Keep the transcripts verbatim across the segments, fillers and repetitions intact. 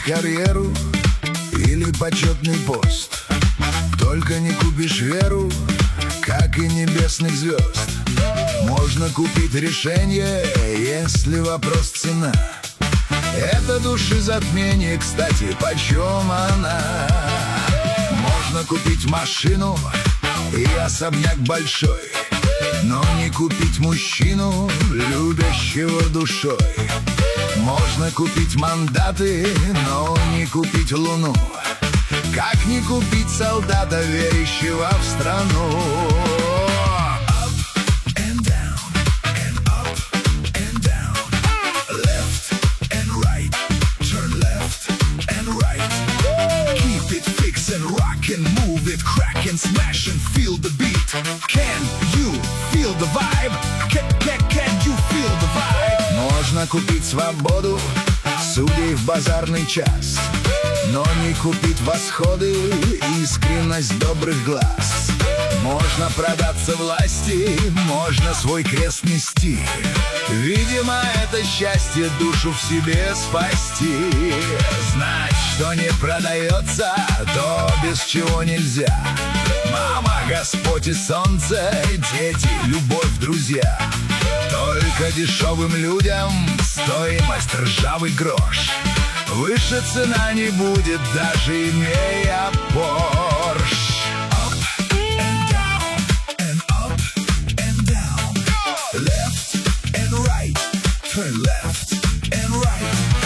карьеру или почетный пост. Только не купишь веру, как и небесных звезд. Можно купить решение, если вопрос цена. Это душезатмение, кстати, почем она? Можно купить машину и особняк большой, но не купить мужчину, любящего душой. Можно купить мандаты, но не купить луну. Как не купить солдата, верящего в страну? And move it, crack and smash and feel the beat. Can you feel the vibe? Can, can, can you feel the vibe? Можно купить свободу, судей в базарный час, но не купить восходы, искренность добрых глаз. Можно продаться власти, можно свой крест нести. Видимо, это счастье душу в себе спасти. Знать, что не продается, то без чего нельзя. Мама, Господь и солнце, дети, любовь, друзья. Только дешевым людям стоимость ржавый грош. Выше цена не будет, даже имея Порш. Turn left and right.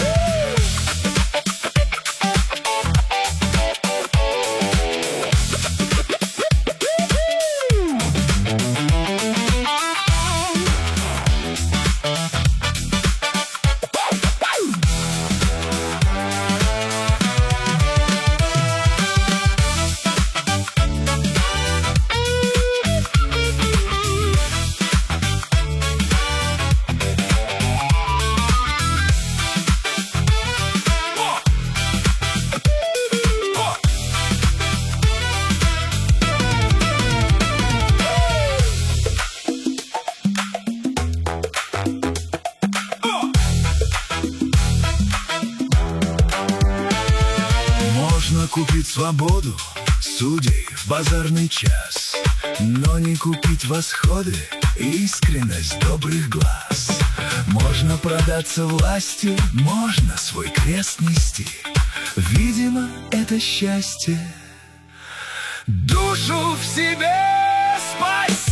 Можно купить свободу, судей в базарный час, но не купить восходы, искренность добрых глаз. Можно продаться властью, можно свой крест нести. Видимо, это счастье душу в себе спасти.